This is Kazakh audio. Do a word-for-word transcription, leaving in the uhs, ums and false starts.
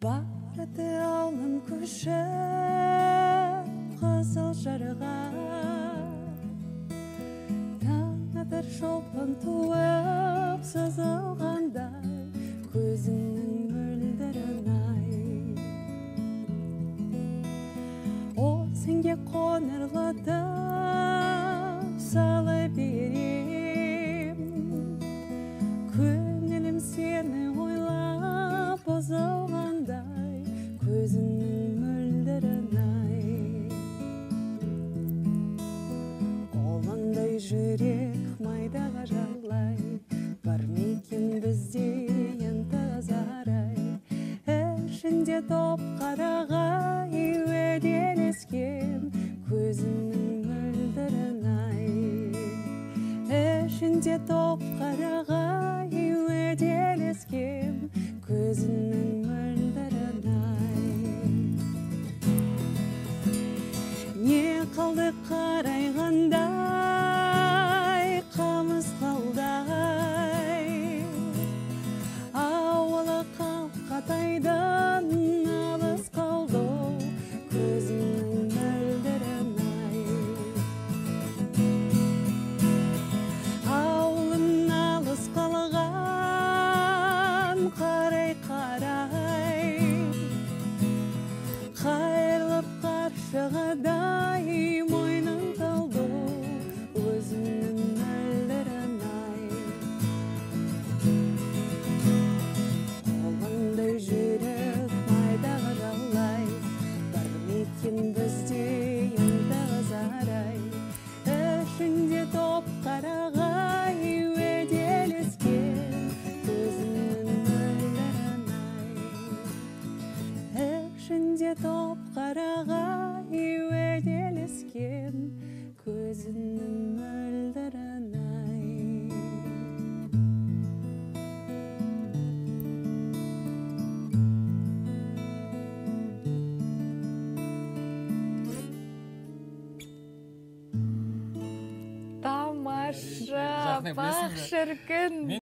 Барды алым күшіп қызыл жарға, таңатыр шолпан туып сызылғандай, көзіңнің мөлдірін ай. О, сенге қоңырлатып салы берем, көңілім сені ойлап бұзылғандай, көзіңнің мөлдірін ай. Қоландай жүрек майдаға жалай, бар мекен бізде ентығыз арай. Ішінде топ қарағай уәделескен, көзіңнің мөлдірін ай. Ішінде топ қарағай уәделескен, көзіңнің мөлдірін ай. Не қалды қарайғандай, қамыс қалдай, ауылы қалқатайдан алыс қалды, көзіңнің мөлдірін ай. Ауылың алыс қалған, қарай-қарай, қайырлып қаршығадай мойның талды, өзіңнің мөлдірін ай. Қолыңдай жүрек майдаға жалай, бар мекен бізде ентығыз арай. Ішінде топ қарағай уәделескен, көзіңнің мөлдірін ай. Ішінде топ қарағай уәделескен, көзіңнің мөлдірін ай. Тамаша, бақ шіркін.